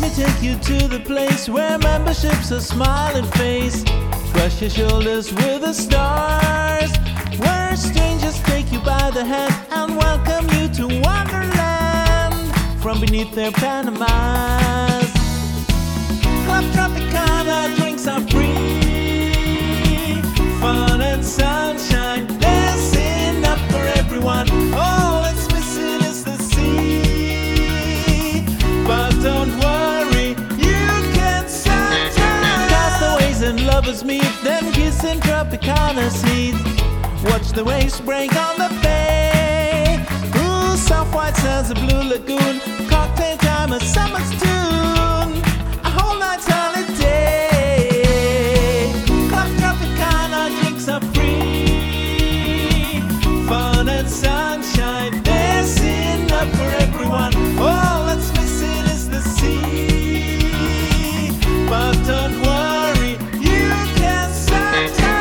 me take you to the place where membership's a smiling face. Brush your shoulders with the stars, where strangers take you by the hand and welcome you to Wonderland from beneath their Panamas. Club Tropicana, drinks are free, fun and sunshine, there's enough for everyone. All that's missing is the sea, but don't worry, you can sunshine. Castaways and lovers meet, then kiss in Tropicana's heat. Watch the waves break on the bay. Ooh, soft white sands, a blue lagoon, cocktail time, a summer's tune, a whole night's holiday. Club Tropicana, drinks are free, fun and sunshine, there's enough for everyone. All that's missing is the sea, but don't worry, you can sunshine.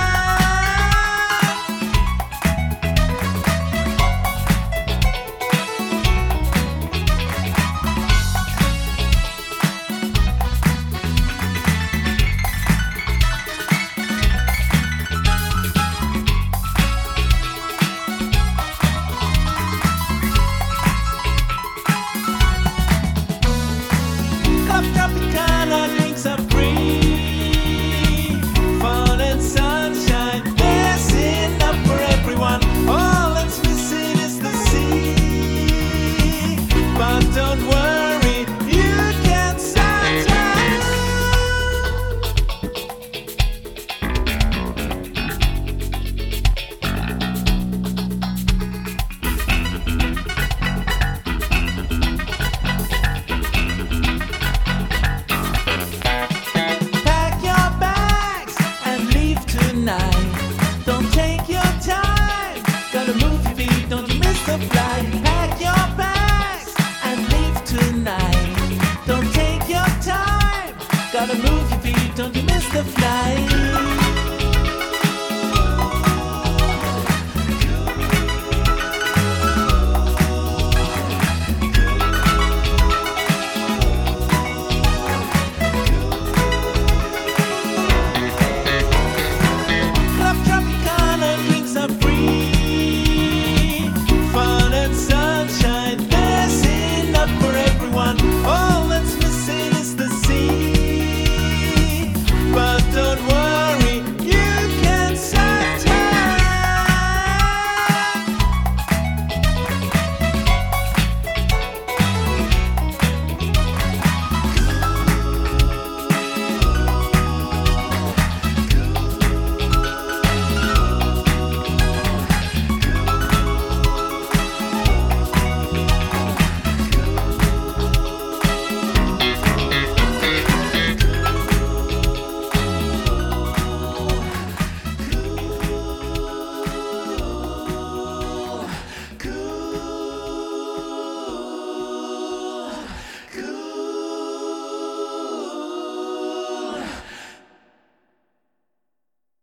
Club Tropicana, drinks are free, fun and sunshine, there's enough for everyone. All that's missing is the sea, but don't worry, you can sunshine. Pack your bags and leave tonight. Don't take your time, gotta move your feet, don't you miss the flight. Pack your bags and leave tonight. Don't take your time, gotta move your feet, don't you miss the flight.